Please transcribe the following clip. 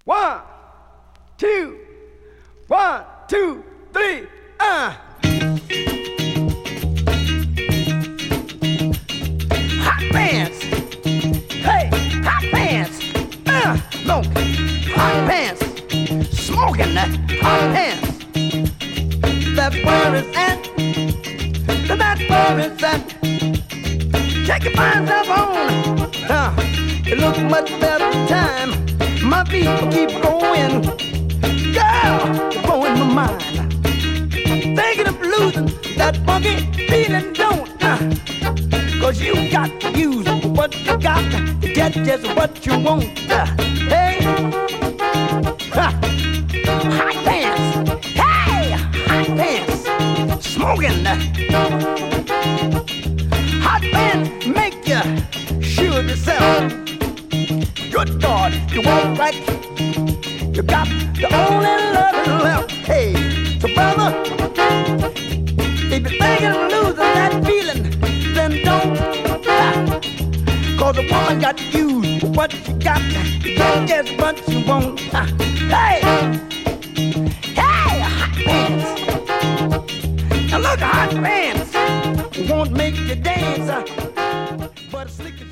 One, two, one, two, three, Hot pants. Hey, hot pants. No, hot pants. Smoking that hot pants. That's where it's at. That's where it's at. Check your mind up on. It looks much better time. My feet keep going. Girl, you're blowing my mind. Thinking of losing that funky feeling, don't. Cause you got to use what you got to get just what you want. Hey, hot pants. Hey, hot pants. Smoking. Hot pants make you sure of yourself. Good God, you walk right. You got the only love left. Hey, so brother, if you're thinking of losing that feeling, then don't. Cause the woman got to use what you got to get just what you want. Hey, hey, hot pants. Now look, hot pants won't make you dance, but slick